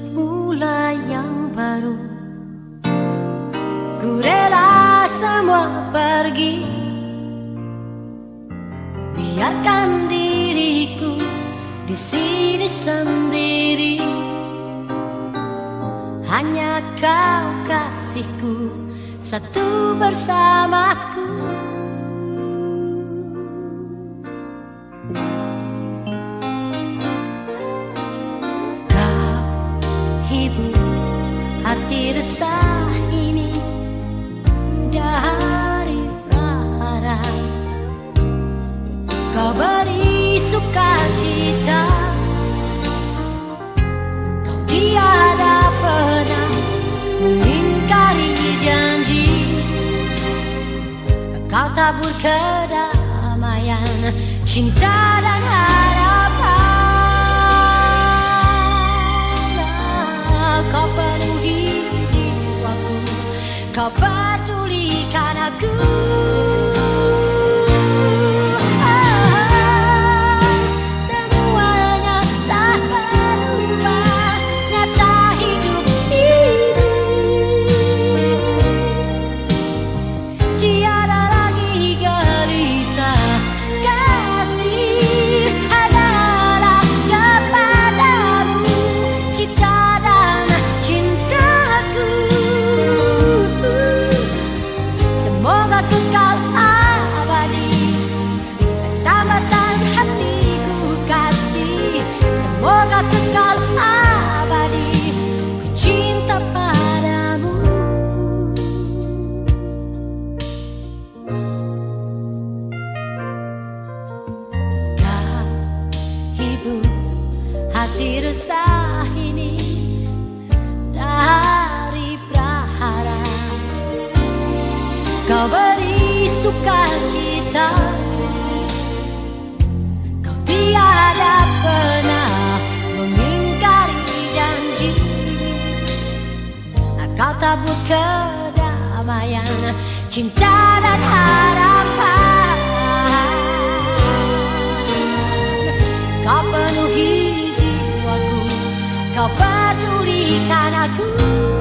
mulai yang baru. Ku rela semua pergi, biarkan diriku di sini sendiri. Hanya kau kasihku, satu bersamaku. Kau hibur hati resah ini dari prahara. Kau beri sukacita, kau tiada pernah mengingkari janji. Kau tabur kedamaian, cinta dan harapan. Kau penuhi jiwaku, kau pedulikan aku. Hati resah ini dari prahara. Kau beri sukacita, kau tiada pernah mengingkari janji. Kau tabur kedamaian, cinta dan harapan. Kau penuhi jiwaku, kau pedulikan aku.